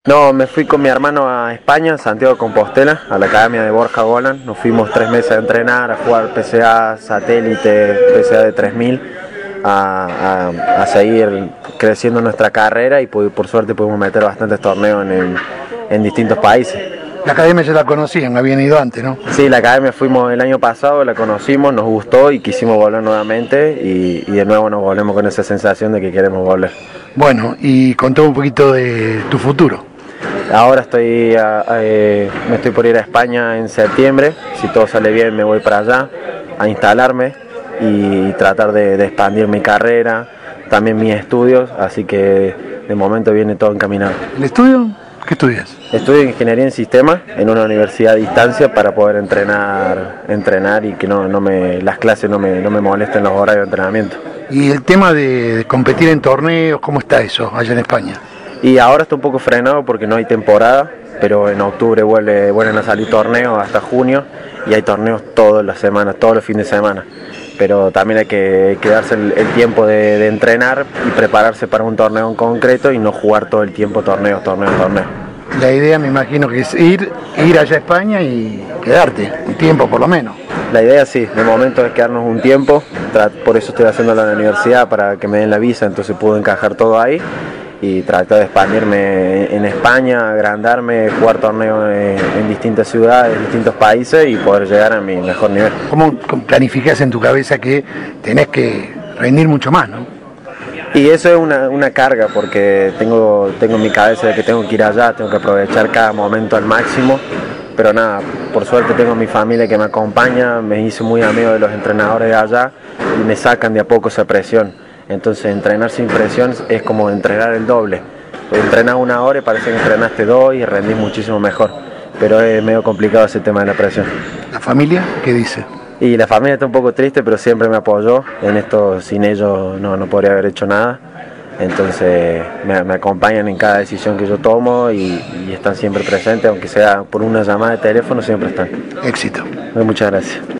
No, me fui con mi hermano a España, Santiago de Compostela, a la academia de Borja Golan. Nos fuimos 3 meses a entrenar, a jugar PCA, satélite, PCA de 3000, a seguir creciendo nuestra carrera y por suerte pudimos meter bastantes torneos en distintos países. La academia ya la conocían, habían ido antes, ¿no? Sí, la academia fuimos el año pasado, la conocimos, nos gustó y quisimos volver nuevamente y de nuevo nos volvemos con esa sensación de que queremos volver. Bueno, y contame un poquito de tu futuro. Ahora me estoy por ir a España en septiembre. Si todo sale bien me voy para allá a instalarme y tratar de expandir mi carrera, también mis estudios, así que de momento viene todo encaminado. ¿El estudio? ¿Qué estudias? Estudio Ingeniería en Sistemas en una universidad a distancia para poder entrenar y que las clases no me molesten los horarios de entrenamiento. ¿Y el tema de competir en torneos, cómo está eso allá en España? Y ahora está un poco frenado porque no hay temporada, pero en octubre vuelven a salir torneos hasta junio y hay torneos todas las semanas, todos los fines de semana. Pero también hay que darse el tiempo de entrenar y prepararse para un torneo en concreto y no jugar todo el tiempo torneo. La idea me imagino que es ir allá a España y quedarte un tiempo por lo menos. La idea sí, de momento es quedarnos un tiempo, por eso estoy haciendo la universidad para que me den la visa, entonces puedo encajar todo ahí y tratar de expandirme en España, agrandarme, jugar torneos en distintas ciudades, en distintos países y poder llegar a mi mejor nivel. ¿Cómo planificás en tu cabeza que tenés que rendir mucho más, no? Y eso es una carga porque tengo en mi cabeza de que tengo que ir allá, tengo que aprovechar cada momento al máximo, pero nada, por suerte tengo mi familia que me acompaña, me hice muy amigo de los entrenadores de allá y me sacan de a poco esa presión. Entonces entrenar sin presión es como entrenar el doble. Entrenas 1 hora y parece que entrenaste 2 y rendís muchísimo mejor. Pero es medio complicado ese tema de la presión. ¿La familia qué dice? Y la familia está un poco triste, pero siempre me apoyó. En esto sin ellos no podría haber hecho nada. Entonces me acompañan en cada decisión que yo tomo y están siempre presentes, aunque sea por una llamada de teléfono, siempre están. Éxito. Muchas gracias.